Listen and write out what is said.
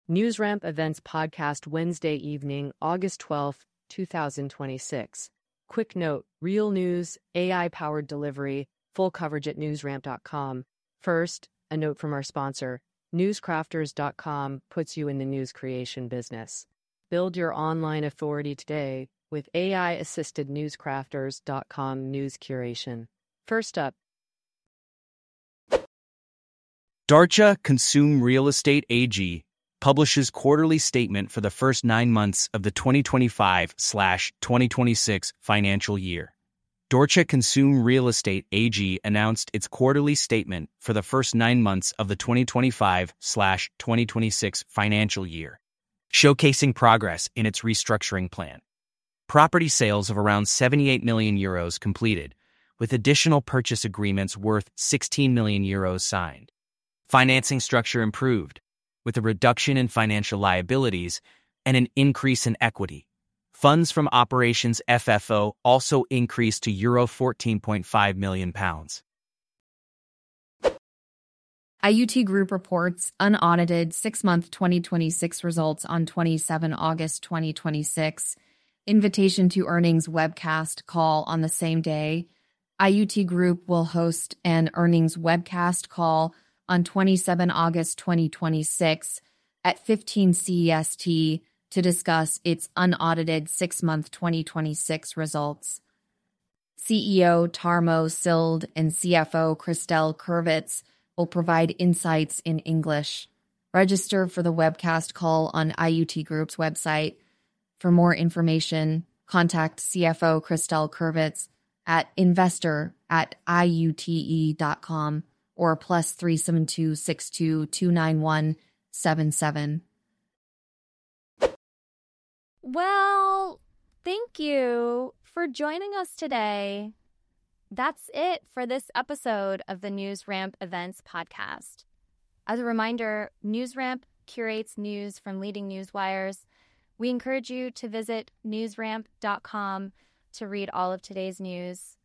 NewsRamp Events Podcast, Wednesday evening, August 12th, 2026. Quick note, real news, AI-powered delivery, full coverage at newsramp.com. First, a note from our sponsor. Newscrafters.com puts you in the news creation business. Build your online authority today with AI-assisted newscrafters.com news curation. First up, Deutsche Konsum Real Estate AG publishes quarterly statement for the first 9 months of the 2025/2026 financial year. Deutsche Konsum Real Estate AG announced its quarterly statement for the first 9 months of the 2025/2026 financial year, showcasing progress in its restructuring plan. Property sales of around €78 million completed, with additional purchase agreements worth €16 million signed. Financing structure improved, with a reduction in financial liabilities and an increase in equity. Funds from operations FFO also increased to €14.5 million. IUT Group reports unaudited 6-month 2026 results on 27 August 2026. Invitation to earnings webcast call on the same day. IUT Group will host an earnings webcast call on 27 August 2026 at 15 CEST to discuss its unaudited 6-month 2026 results. CEO Tarmo Sild and CFO Christel Kurvitz will provide insights in English. Register for the webcast call on IUT Group's website. For more information, contact CFO Christel Kurvitz at investor@iute.com or +372 62 291 77. Well, thank you for joining us today. That's it for this episode of the NewsRamp Events Podcast. As a reminder, NewsRamp curates news from leading news wires. We encourage you to visit newsramp.com to read all of today's news.